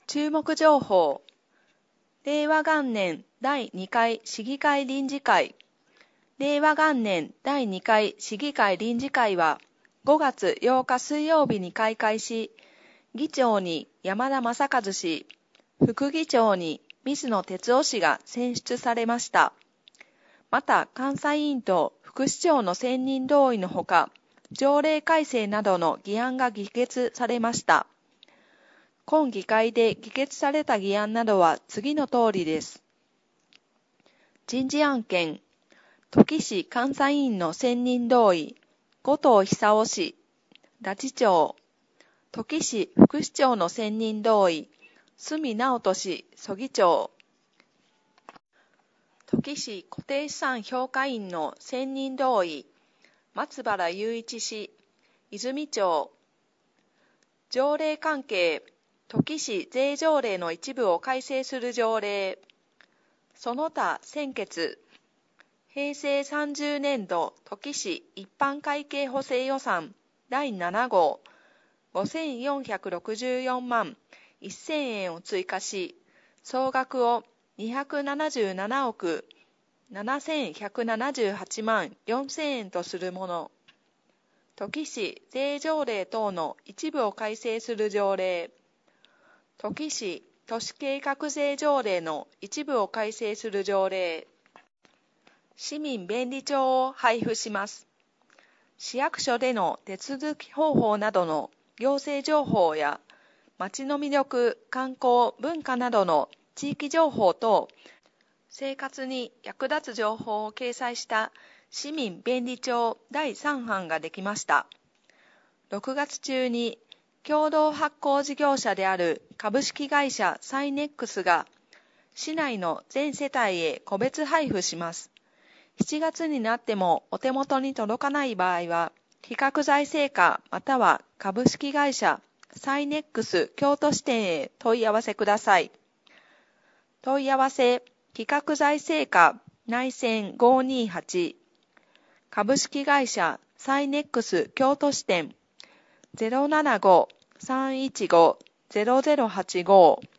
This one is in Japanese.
注目情報。令和元年第2回市議会臨時会。令和元年第2回市議会臨時会は5月8日水曜日に開会し、議長に山田正和氏、副議長に水野哲夫氏が選出されました。また、監査委員と副市長の選任同意のほか、条例改正などの議案が議決されました。今議会で議決された議案などは次の通りです。人事案件、土岐市監査委員の選任同意、後藤久夫氏、拉致長、土岐市副市長の選任同意、角直人氏、曽議長、土岐市固定資産評価員の選任同意、松原雄一氏、泉町、条例関係、土岐市税条例の一部を改正する条例、その他専決、平成30年度土岐市一般会計補正予算第7号5464万1000円を追加し、総額を277億7178万4000円とするもの。土岐市税条例等の一部を改正する条例。土岐市都市計画税条例の一部を改正する条例。市民便利帳を配布します。市役所での手続き方法などの行政情報や、町の魅力、観光、文化などの地域情報等、生活に役立つ情報を掲載した市民便利帳第3版ができました。6月中に共同発行事業者である株式会社サイネックスが市内の全世帯へ個別配布します。7月になってもお手元に届かない場合は、比較財政課または株式会社サイネックス京都支店へ問い合わせください。問い合わせ、比較財政課内線528、株式会社サイネックス京都支店 075-315-0085